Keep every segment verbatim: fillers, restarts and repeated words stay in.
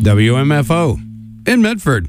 W M F O in Medford.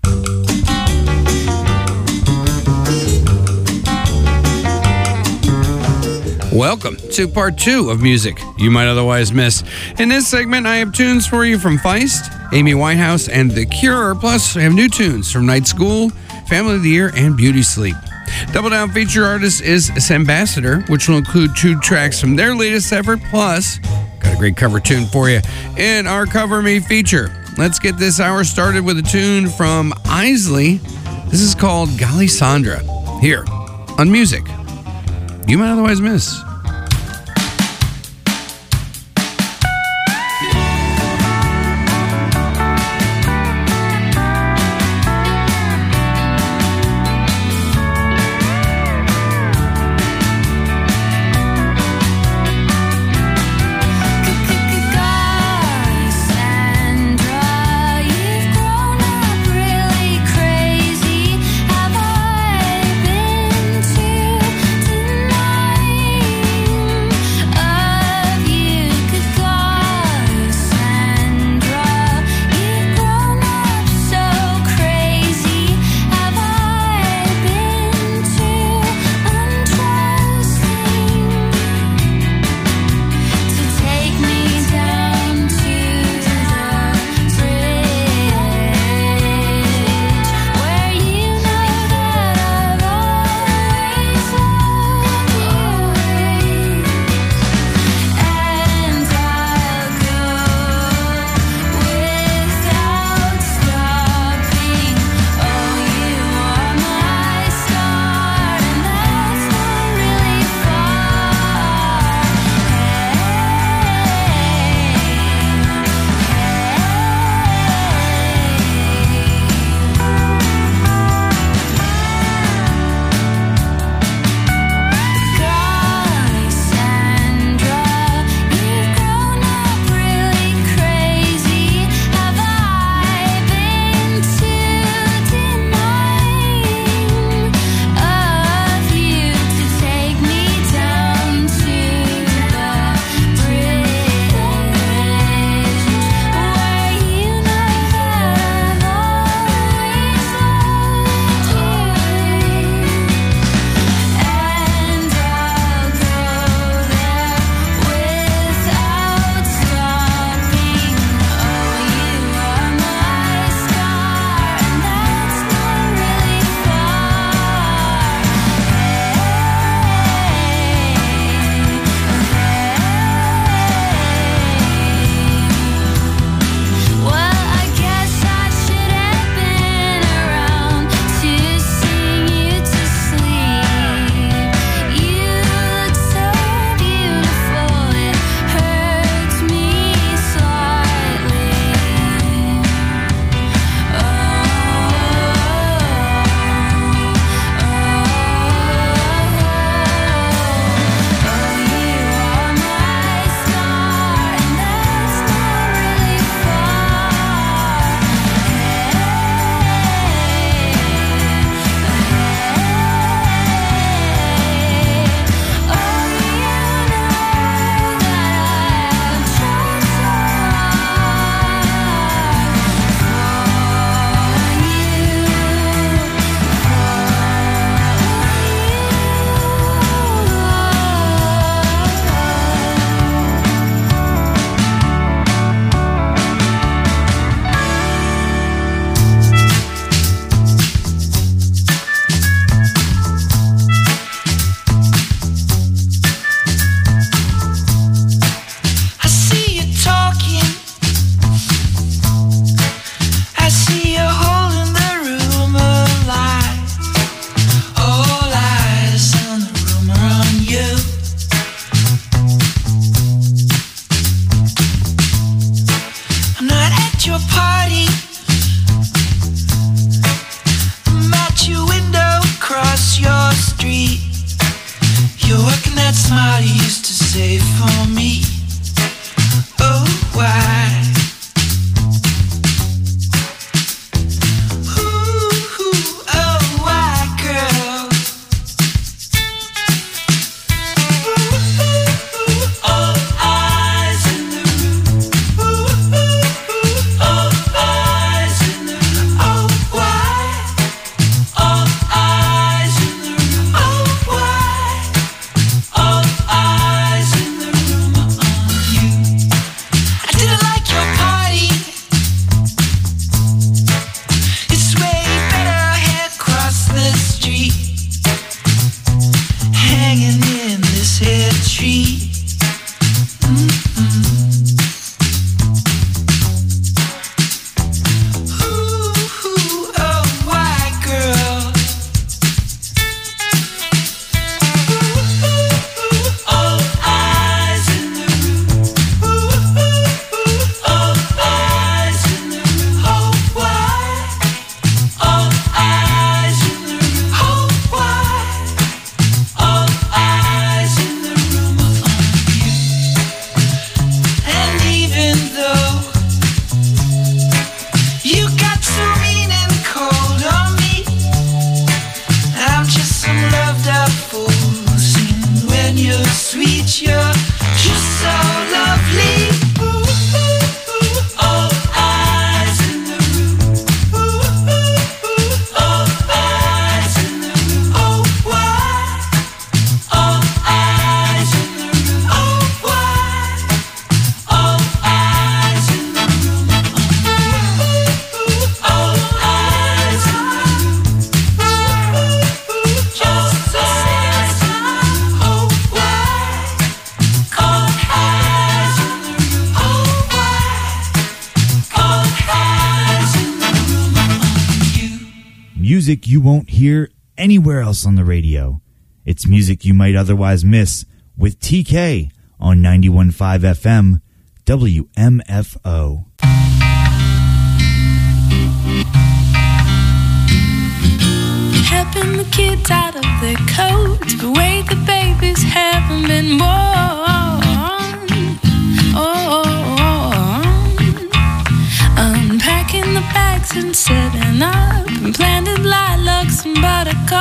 Welcome to part two of music you might otherwise miss. In this segment, I have tunes for you from Feist, Amy Winehouse, and The Cure. Plus, I have new tunes from Night School, Family of the Year, and Beauty Sleep. Double Down feature artist is Ambassador, which will include two tracks from their latest effort. Plus, got a great cover tune for you in our Cover Me feature. Let's get this hour started with a tune from Isley. This is called Golly Sandra, here on Music You Might Otherwise Miss. Oh music you won't hear anywhere else on the radio. It's music you might otherwise miss with T K on ninety-one point five F M W M F O. Helping the kids out of their coats, but wait, the babies haven't been born. Oh, unpacking the bags and setting up, and planted lilacs and buttercups.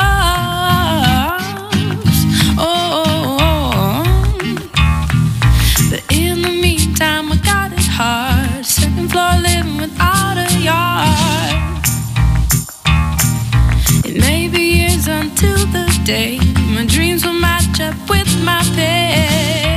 Oh, but in the meantime, I got it hard. Second floor living without a yard. It may be years until the day my dreams will match up with my pay.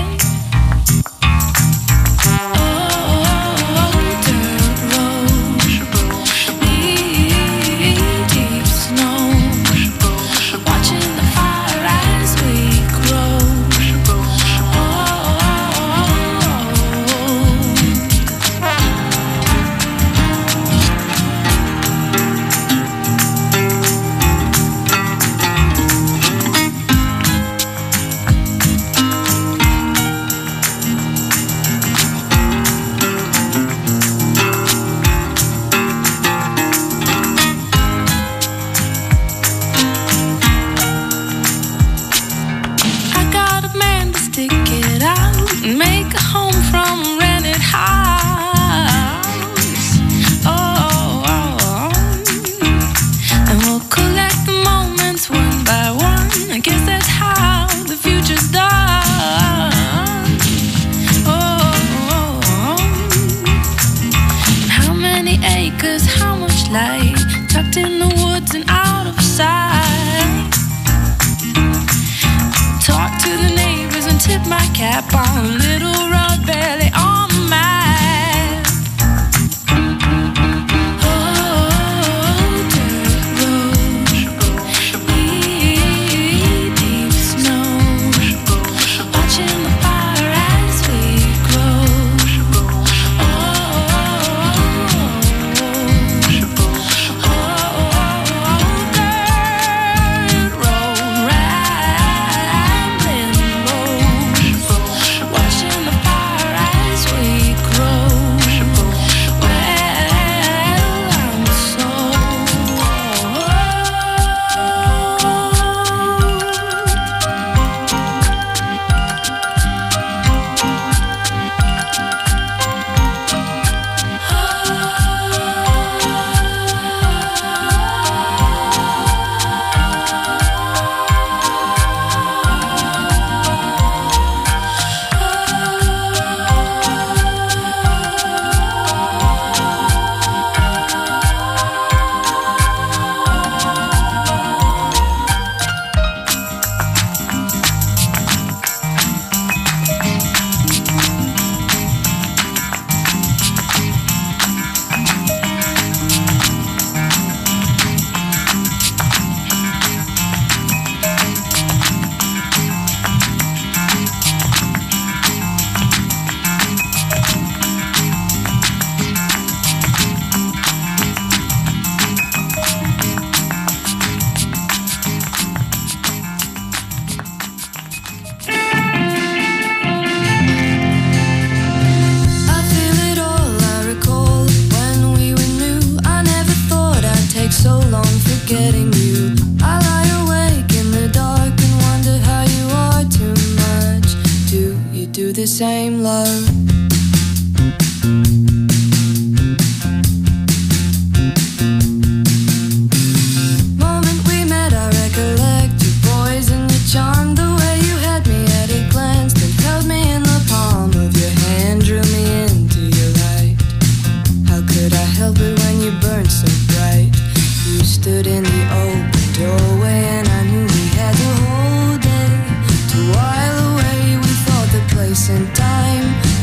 Cap on, little road belly on the mat. Oh, dirt road, deep, deep snow, watching the fire as we grow. Oh, oh, dirt road, rambling road. Watching the fire as we grow. Well, I'm so so long forgetting you. I lie awake in the dark and wonder how you are too much. Do you do the same, love? Moment we met, I recollect your poise and your charm, the way you had me at a glance, then held me in the palm of your hand, drew me into your light. How could I help it when you burned so bright? You stood in the open doorway and I knew we had the whole day to while away. We thought the place and time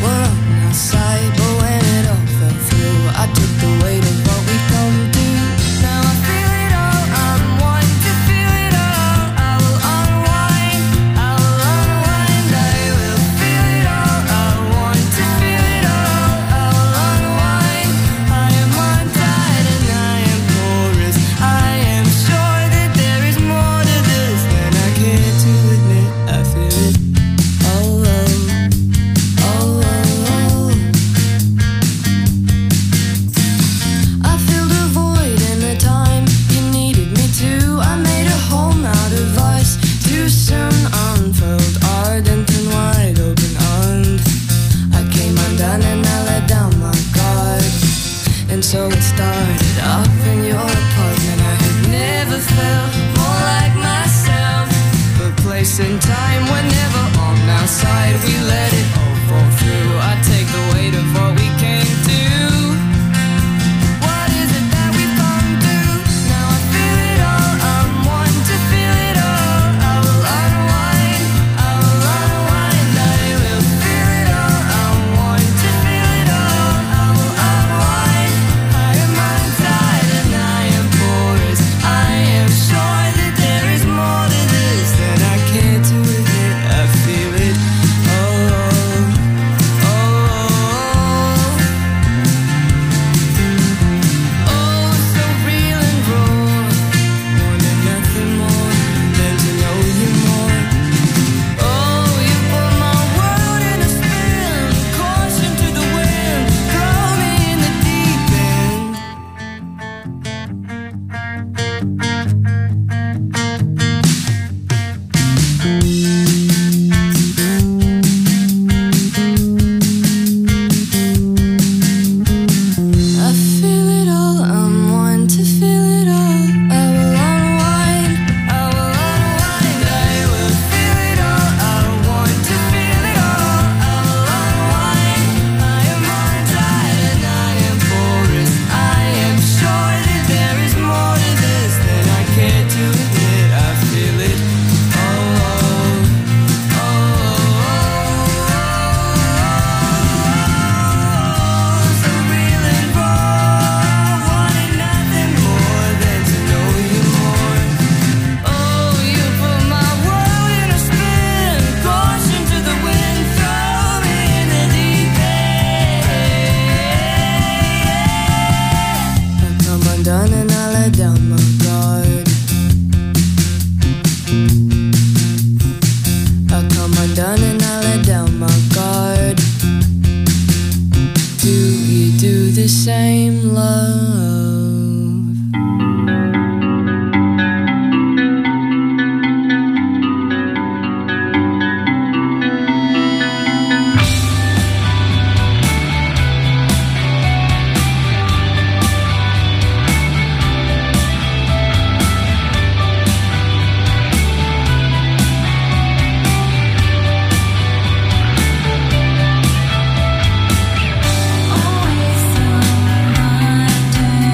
So it started off in your apartment. I had never felt more like myself. But place and time were never on our side. We let it all fall through. I take the weight of what we came to. What is it that we've come through? Now I feel it all. I'm one to feel it all. I will unwind. I will unwind. I will feel it all. I'm one to feel it all. I will unwind. I am untied and I am porous. I am sure that there is more to this than I care to admit. I feel it. Oh, oh, oh, so real and raw. Wanted nothing more than to know you more. Oh, you put my world in a spin. Caution to the wind. Throw me in the deep end. I feel it all, I'm one to feel it all. I will unwind, I will unwind. I will feel it all, I want to feel it all. I will unwind. I am untied and I am porous. I am sure that there is more to this than I care to admit. I feel it. Oh, oh, oh, so real and raw. Wanted nothing more than to know you more. Oh, you put my world in a spin. Caution to the wind. Throw me in the deep end. I come undone and I let down my guard. I come undone and I let down my guard. Do you do the same, love? Always on my day.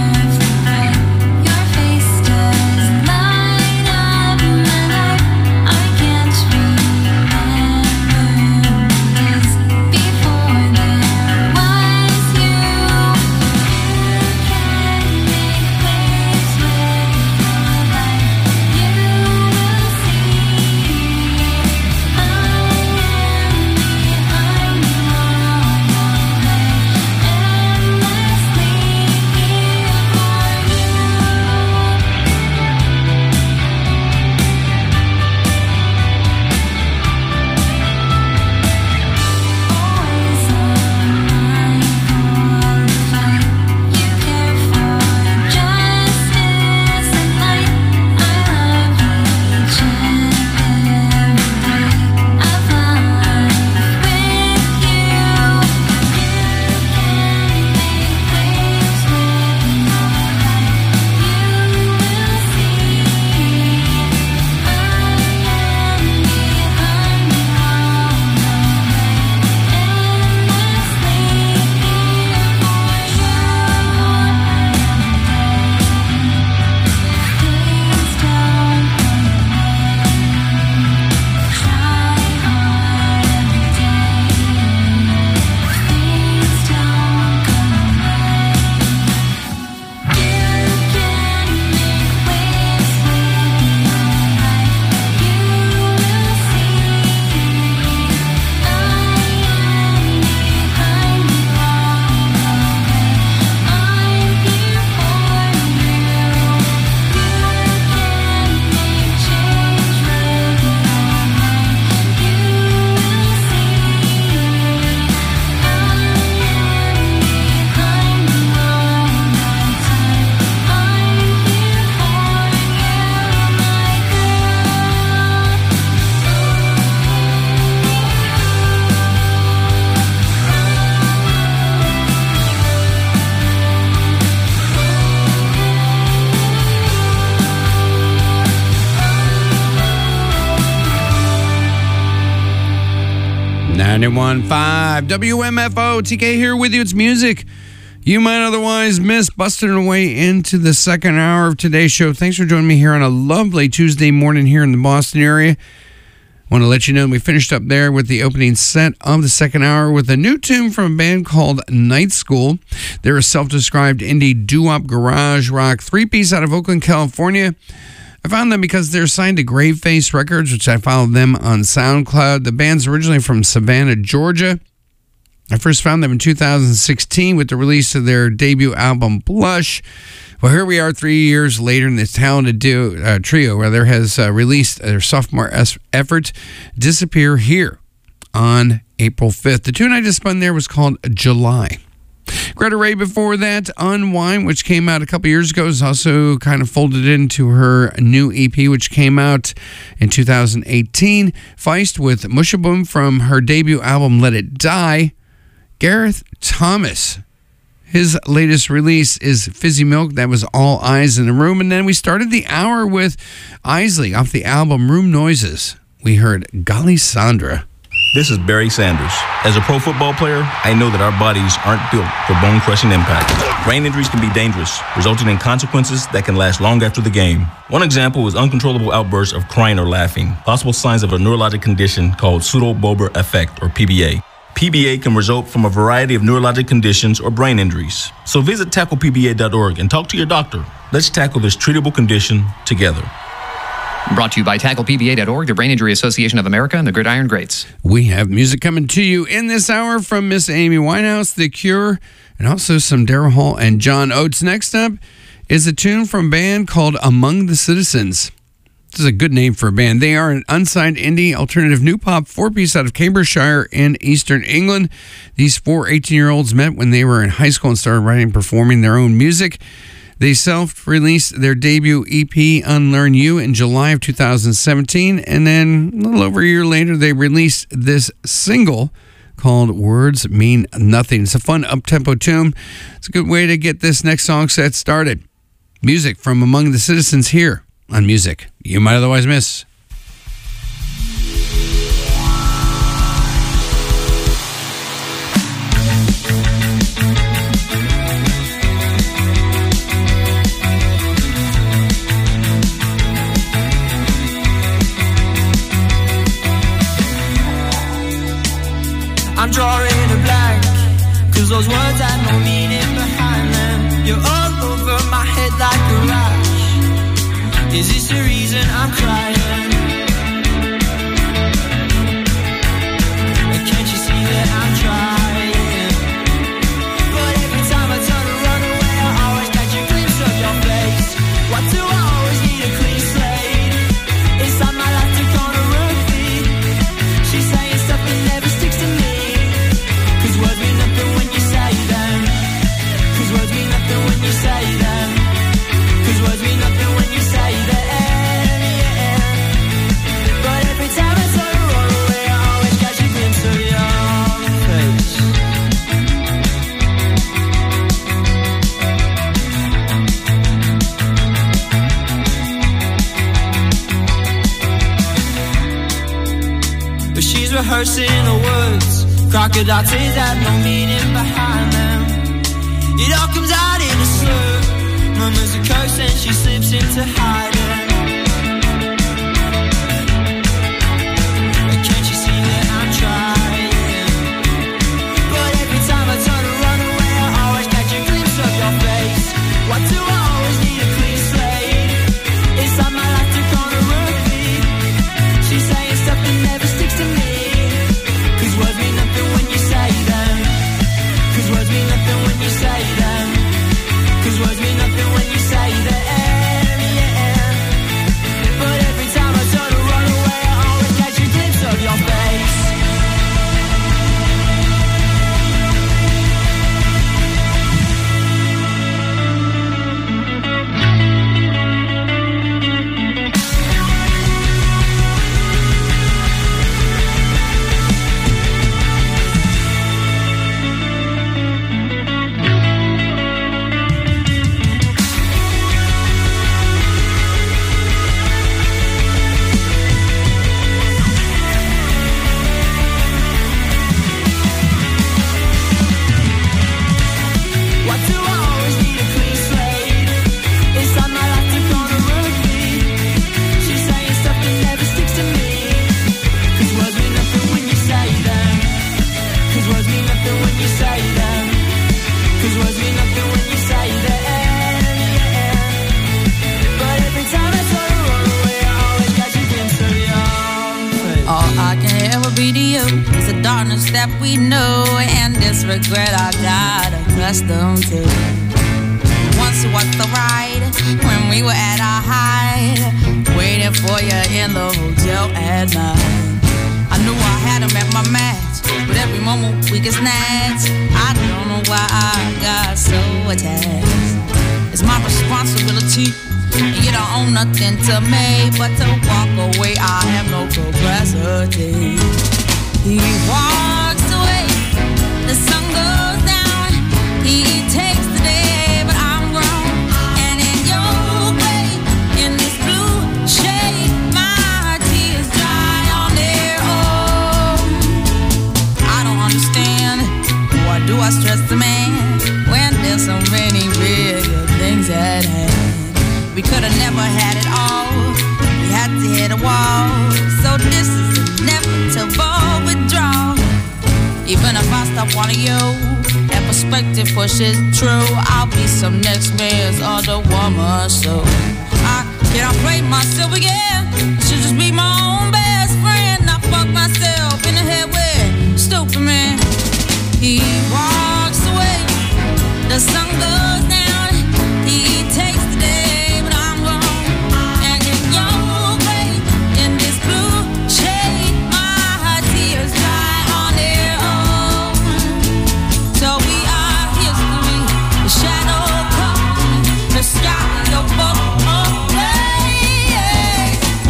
ninety-one point five W M F O. T K here with you. It's music you might otherwise miss. Busting our way into the second hour of today's show. Thanks for joining me here on a lovely Tuesday morning here in the Boston area. I want to let you know we finished up there with the opening set of the second hour with a new tune from a band called Night School. They're a self-described indie doo-wop garage rock three-piece out of Oakland, California. I found them because they're signed to Graveface Records, which I followed them on SoundCloud. The band's originally from Savannah, Georgia. I first found them in two thousand sixteen with the release of their debut album, Blush. Well, here we are three years later, and this talented duo, uh, trio rather, has uh, released their sophomore es- effort, Disappear, here on April fifth. The tune I just spun there was called July. Greta Ray before that, Unwind, which came out a couple years ago, is also kind of folded into her new E P, which came out in two thousand eighteen. Feist with Mushaboom from her debut album, Let It Die. Gareth Thomas, his latest release is Fizzy Milk. That was All Eyes in the Room. And then we started the hour with Isley off the album Room Noises. We heard Golly Sandra. This is Barry Sanders. As a pro football player, I know that our bodies aren't built for bone-crushing impact. Brain injuries can be dangerous, resulting in consequences that can last long after the game. One example is uncontrollable outbursts of crying or laughing, possible signs of a neurologic condition called pseudo-Bober effect, or P B A. P B A can result from a variety of neurologic conditions or brain injuries. So visit tackle P B A dot org and talk to your doctor. Let's tackle this treatable condition together. Brought to you by tackle P B A dot org, the Brain Injury Association of America, and the Gridiron Greats. We have music coming to you in this hour from Miss Amy Winehouse, The Cure, and also some Daryl Hall and John Oates. Next up is a tune from a band called Among the Citizens. This is a good name for a band. They are an unsigned indie alternative new pop four-piece out of Cambridgeshire in eastern England. These four eighteen-year-olds met when they were in high school and started writing and performing their own music. They self-released their debut E P, Unlearn You, in July of two thousand seventeen, and then a little over a year later, they released this single called Words Mean Nothing. It's a fun up-tempo tune. It's a good way to get this next song set started. Music from Among the Citizens here on Music You Might Otherwise Miss. I'm drawing a blank, cause those words had no meaning behind them. You're all over my head like a rash. Is this the reason I'm crying? Can't you see that I'm trying? But every time I turn to run away, I always catch a glimpse of your face. Why do I always need a clean slate? Inside my life took on a rugby. She's saying stuff that never sticks to me. Cause words mean nothing when you say them. Cause words mean nothing when you say them. Cause words mean nothing when you say them, yeah. But every time I turn to run away, I always catch a glimpse of your face. But she's rehearsing the words. Crocodile tears have no meaning behind them. It all comes out in a slur. Murmurs a curse and she slips into hiding. Can't you see that I'm trying? But every time I turn to run away, I always catch a glimpse of your face. Why do I always need a clean slate? Inside my life took on a rugby. She's saying stuff that never sticks to me. Cause words mean nothing when you say them. Cause words mean nothing when you say them. Cause words mean nothing when you say them, yeah. that we know, and this regret I got accustomed to. Once was the ride when we were at our height, waiting for you in the hotel at night. I knew I had him at my match, but every moment we get snatched. I don't know why I got so attached. It's my responsibility, and you don't own nothing to me but to walk away. I have no capacity. He walks away, the sun goes down. He takes the day, but I'm grown. And in your way, in this blue shade, my tears dry on their own. I don't understand, why do I stress the man when there's so many real things at hand? We could have never had it all, we had to hit a wall. So this is inevitable withdrawal. Even if I stop wanting you, and perspective pushes true, I'll be some next man's other woman. So I cannot play myself again. I should just be my own best friend. I fuck myself in the head with stupid man. He walks away, the sun goes down. He takes the day, but I'm wrong. And in your way, in this blue shade, my tears dry on their own. So we are history, the shadow comes, the sky, the boat away.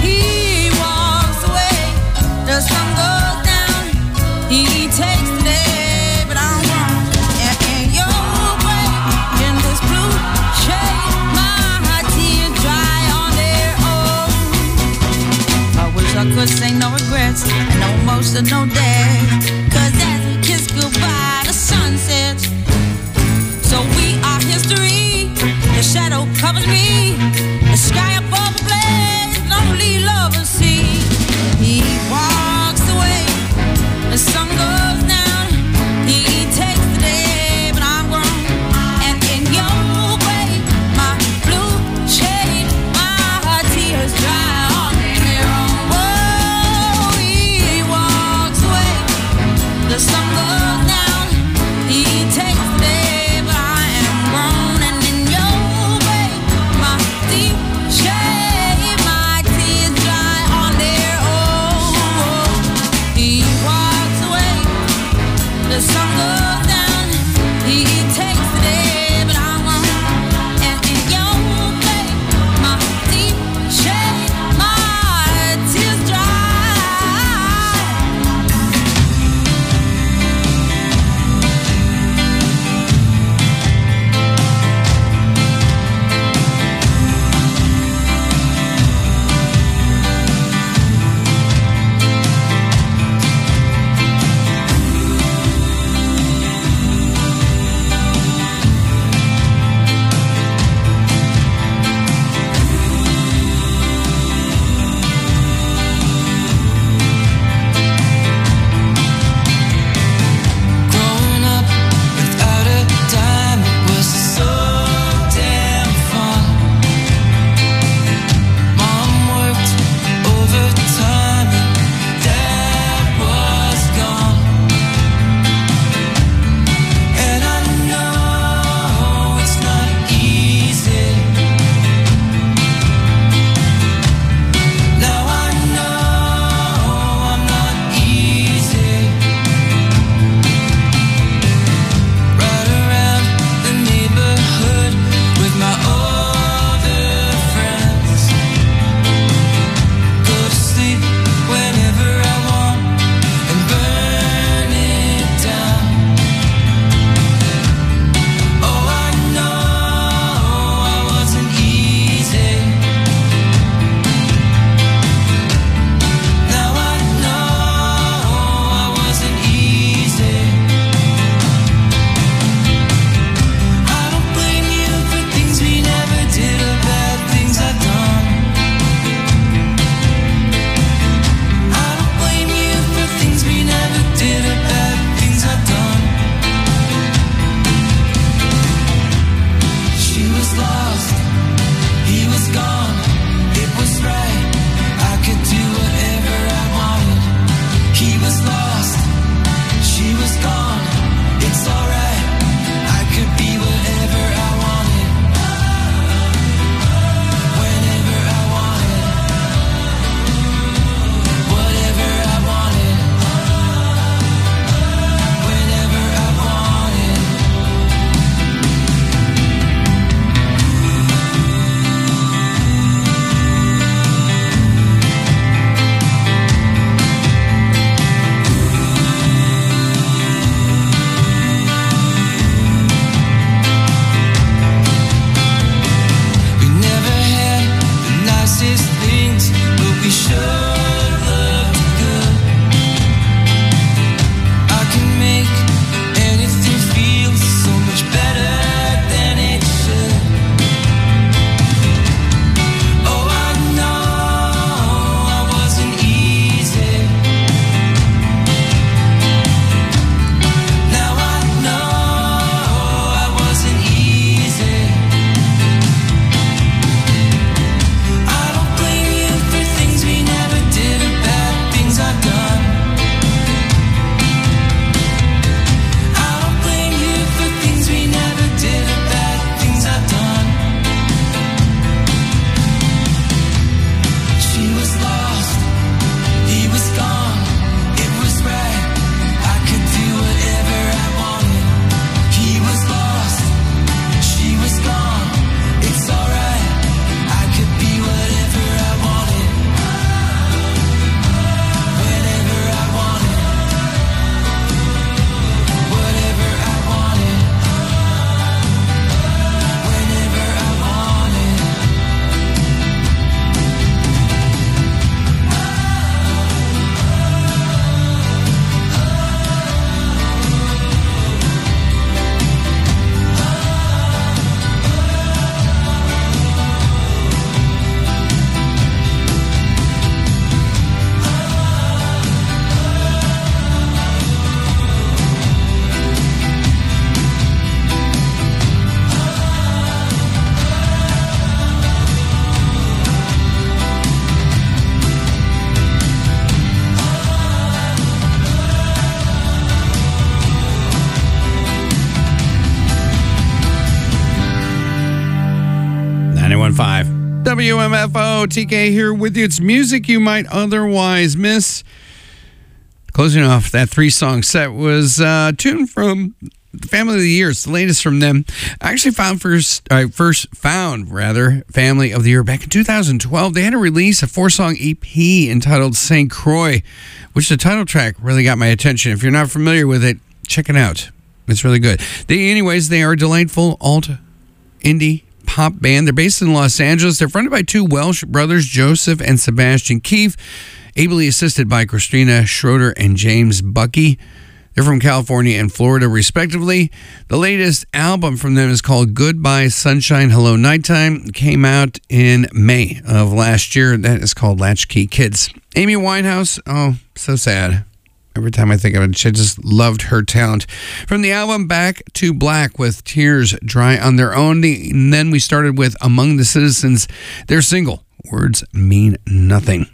five. W M F O, T K here with you. It's music you might otherwise miss. Closing off that three-song set was uh, a tune from Family of the Year. It's the latest from them. I actually found first, I first found, rather, Family of the Year back in two thousand twelve. They had a release, a four-song E P entitled Saint Croix, which the title track really got my attention. If you're not familiar with it, check it out. It's really good. They, anyways, they are a delightful alt indie pop band. They're based in Los Angeles. They're fronted by two Welsh brothers, Joseph and Sebastian Keefe, ably assisted by Christina Schroeder and James Bucky. They're from California and Florida, respectively. The latest album from them is called Goodbye Sunshine, Hello Nighttime. It came out in May of last year. That is called Latchkey Kids. Amy Winehouse, oh, so sad. Every time I think of it, I just loved her talent. From the album Back to Black with Tears Dry on Their Own. And then we started with Among the Citizens, their single, Words Mean Nothing.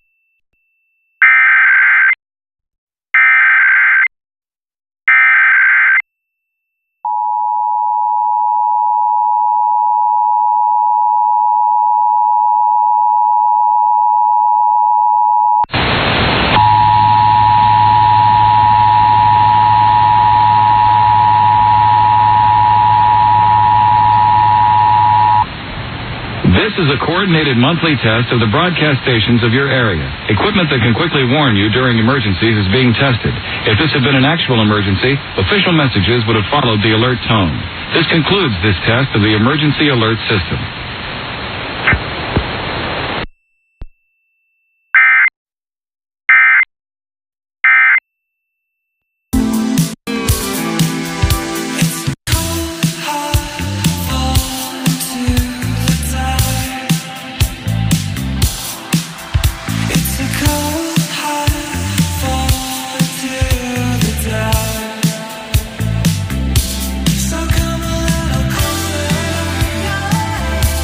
This is a coordinated monthly test of the broadcast stations of your area. Equipment that can quickly warn you during emergencies is being tested. If this had been an actual emergency, official messages would have followed the alert tone. This concludes this test of the emergency alert system. So come a little closer.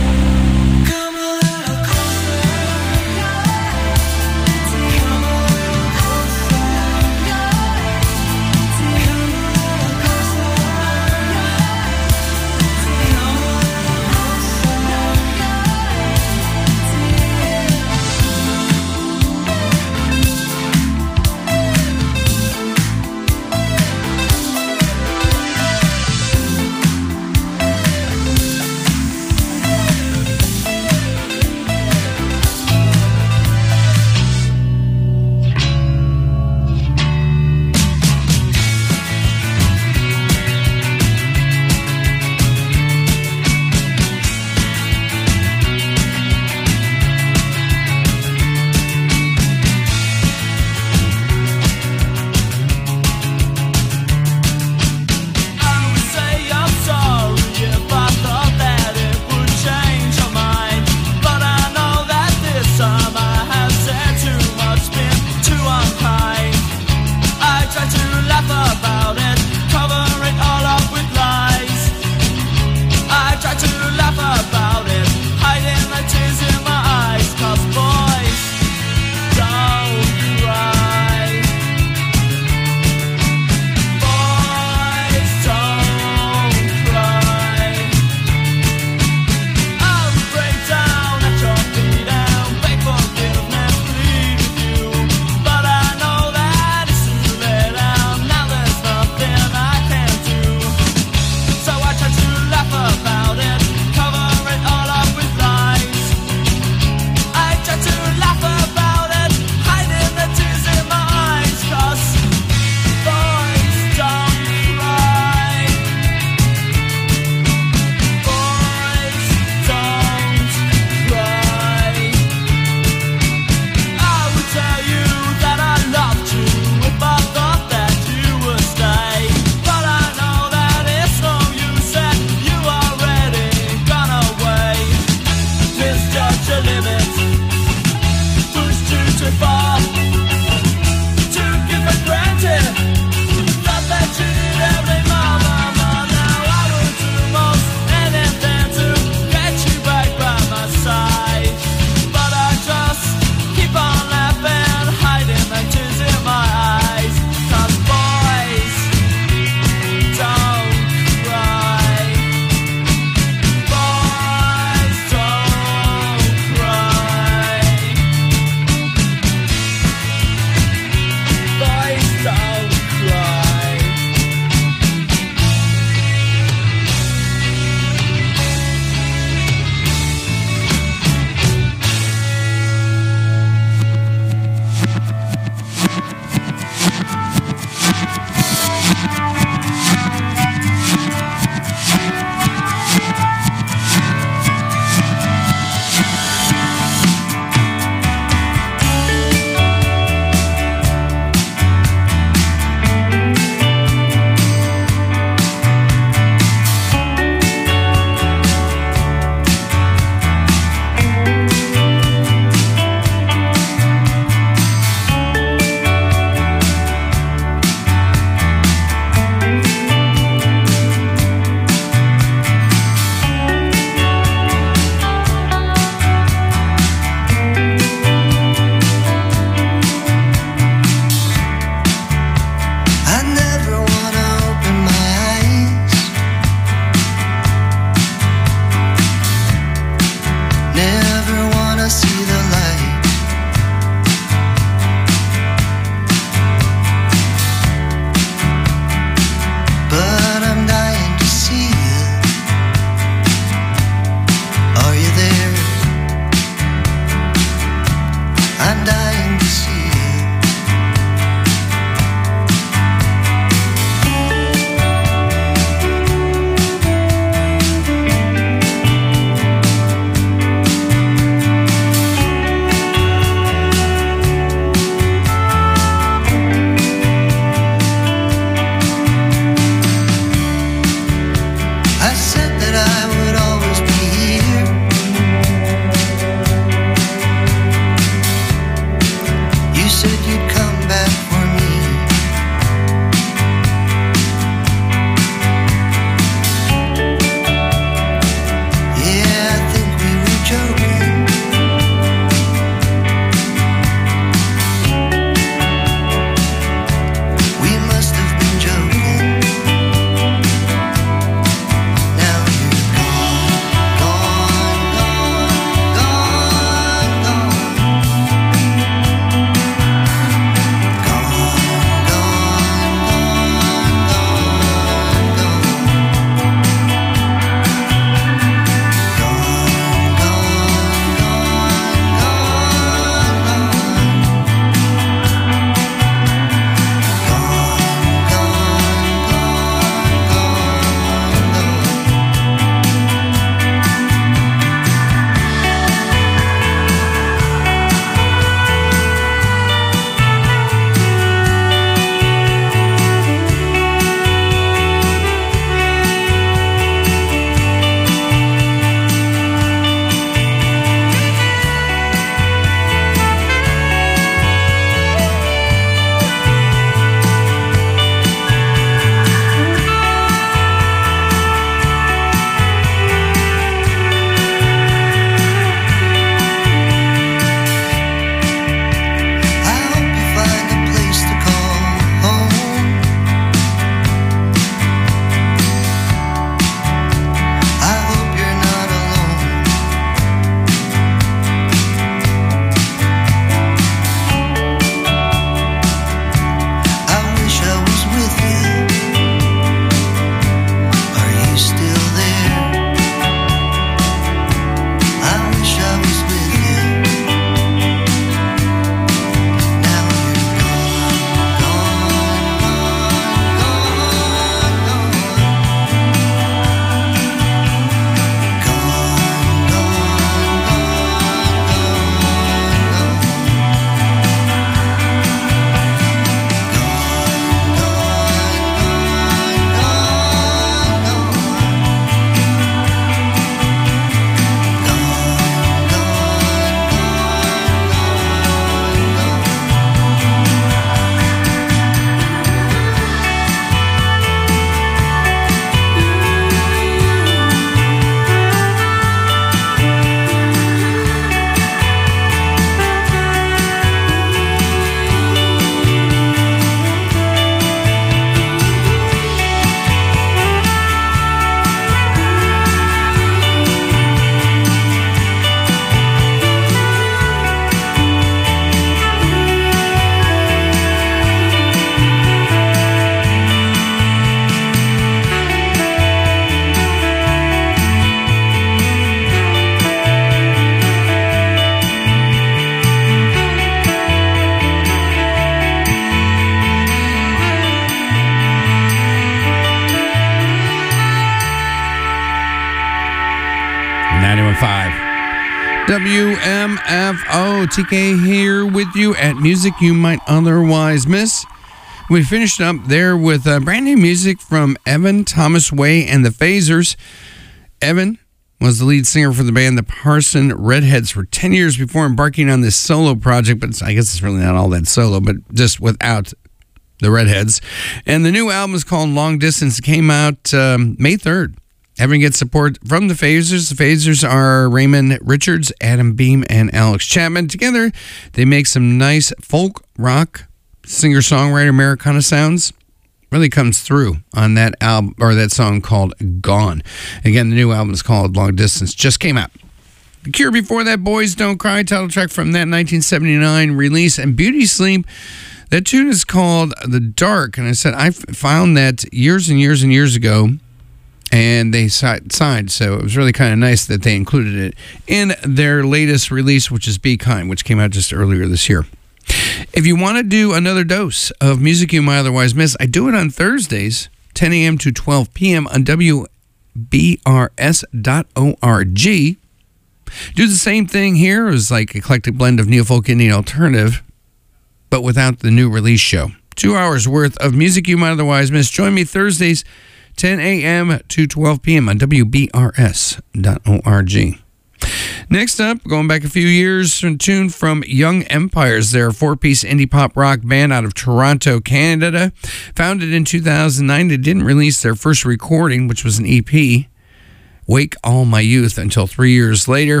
W M F O. T K here with you at Music You Might Otherwise Miss. We finished up there with uh, brand new music from Evan Thomas Way and the Phasers. Evan was the lead singer for the band the Parson Redheads for ten years before embarking on this solo project, but I guess it's really not all that solo, but just without the Redheads. And the new album is called Long Distance. It came out um, May third. Evan gets support from the Phasers. The Phasers are Raymond Richards, Adam Beam, and Alex Chapman. Together, they make some nice folk rock singer-songwriter Americana sounds. Really comes through on that album or that song called Gone. Again, the new album is called Long Distance. Just came out. The Cure before that, Boys Don't Cry, title track from that nineteen seventy-nine release, and Beauty Sleep. That tune is called The Dark, and I said I found that years and years and years ago. And they signed, so it was really kind of nice that they included it in their latest release, which is Be Kind, which came out just earlier this year. If you want to do another dose of Music You Might Otherwise Miss, I do it on Thursdays, ten a.m. to twelve p.m. on W B R S dot org. Do the same thing here. It was like eclectic blend of neo-folk Indian alternative, but without the new release show. Two hours worth of Music You Might Otherwise Miss. Join me Thursdays, ten a.m. to twelve p.m. on W B R S dot org. Next up, going back a few years, a tune from Young Empires. They're a four-piece indie pop rock band out of Toronto, Canada. Founded in two thousand nine, they didn't release their first recording, which was an E P, Wake All My Youth, until three years later.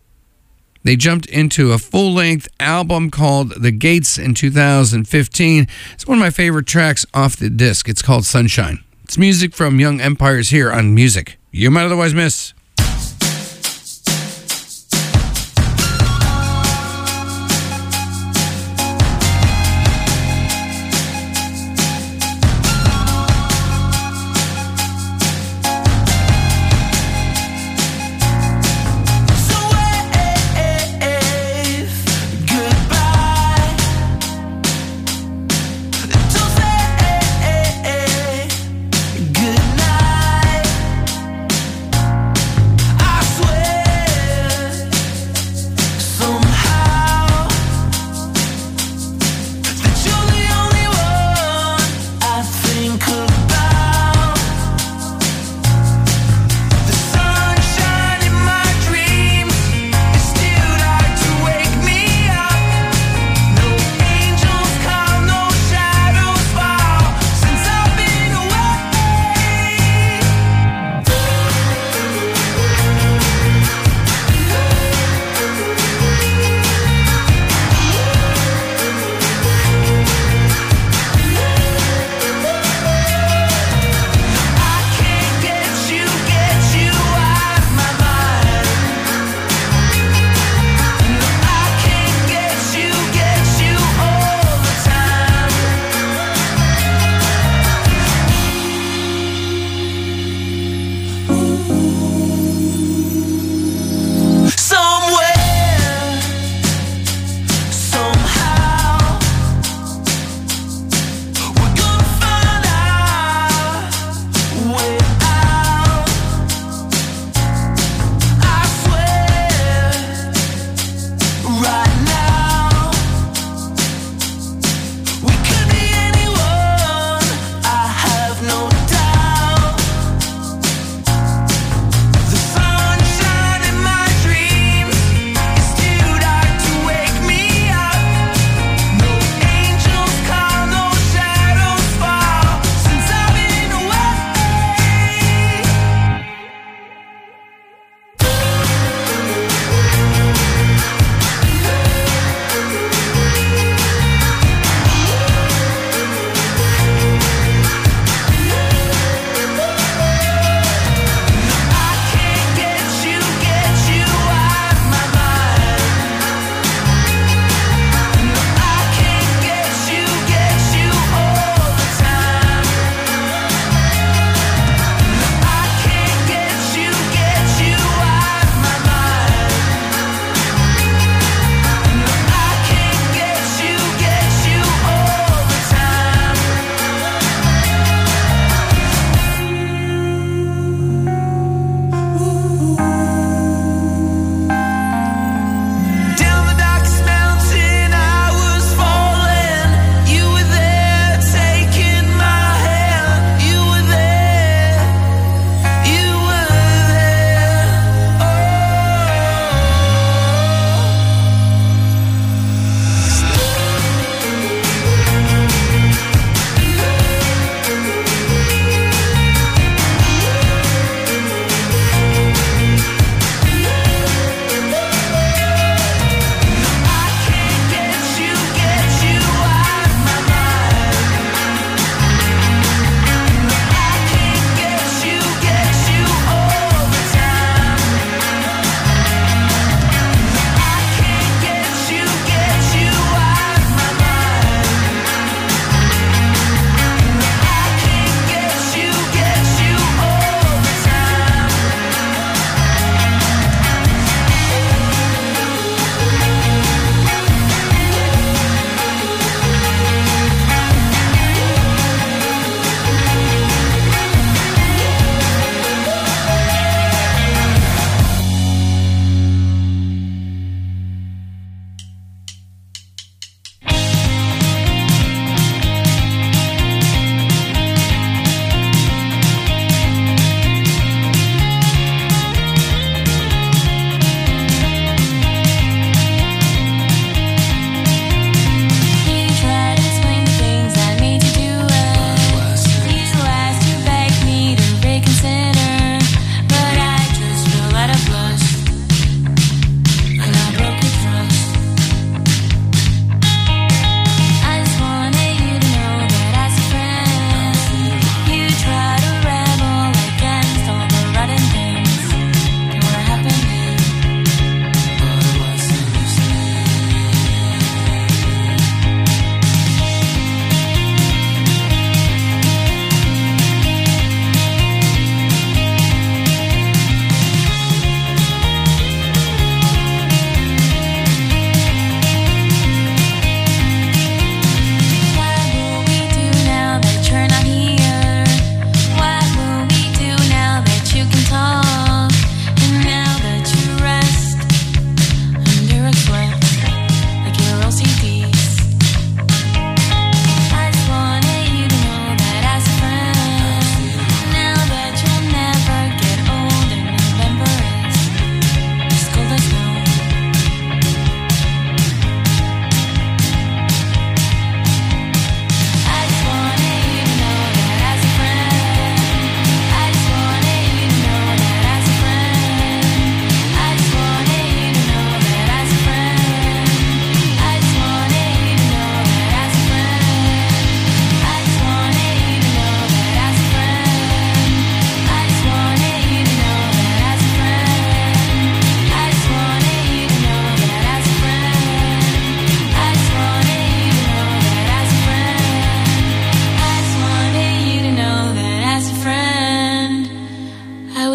They jumped into a full-length album called The Gates in two thousand fifteen. It's one of my favorite tracks off the disc. It's called Sunshine. It's music from Young Empires here on Music You Might Otherwise Miss. Good night.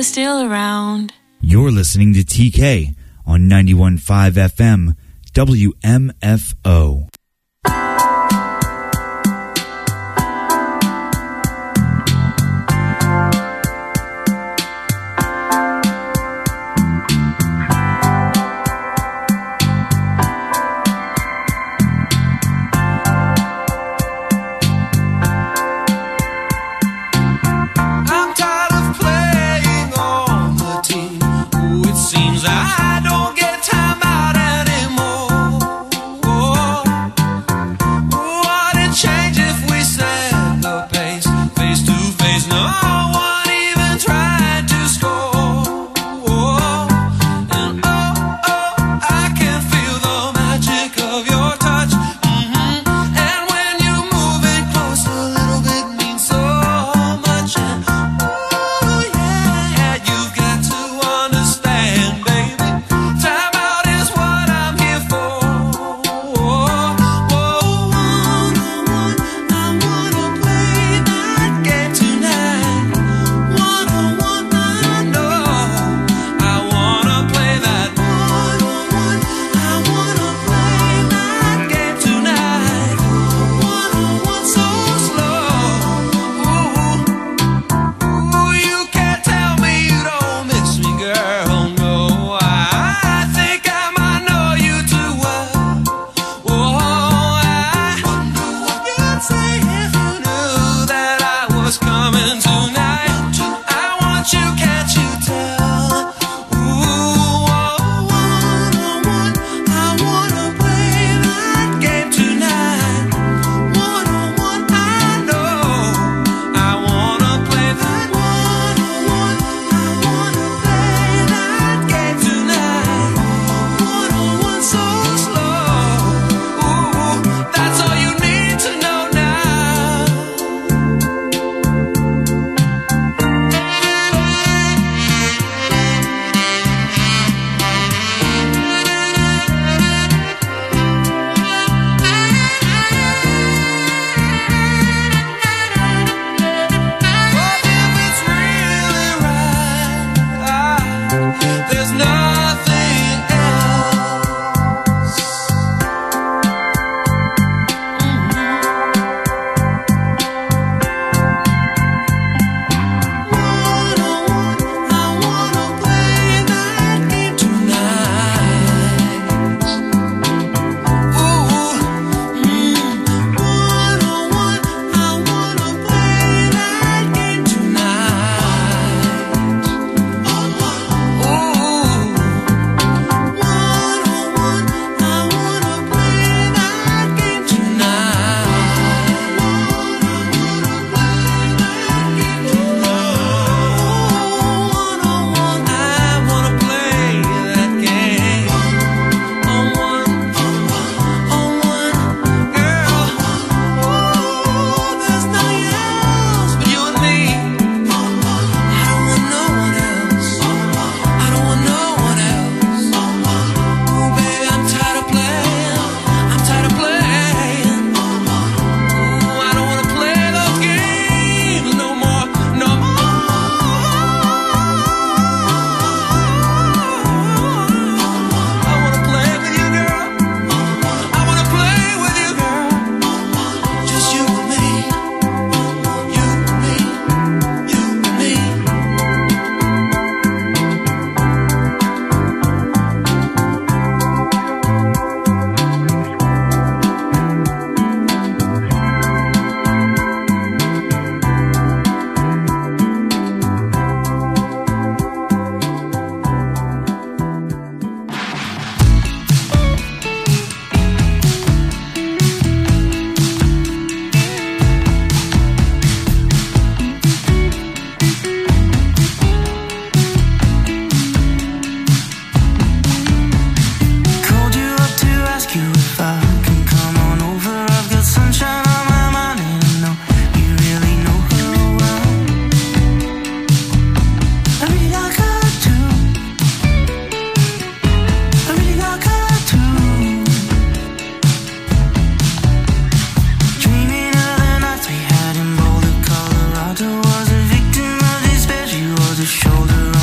was still around. You're listening to T K on ninety-one point five F M W M F O. I don't get time out anymore. shoulder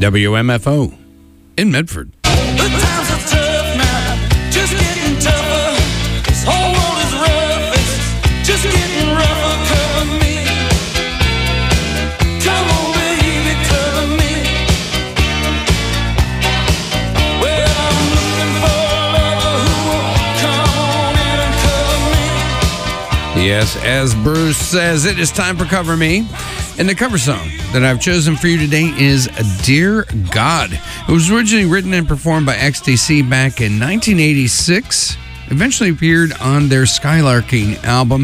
W M F O in Medford. The times are tough now, just getting tougher. This whole world is rough, it's just getting rougher. Cover me, come on baby, cover me. Well, I'm looking for a lover who will come on in and cover me. Yes, as Bruce says, it is time for Cover Me. And the cover song that I've chosen for you today is Dear God. It was originally written and performed by X T C back in nineteen eighty-six. Eventually appeared on their Skylarking album.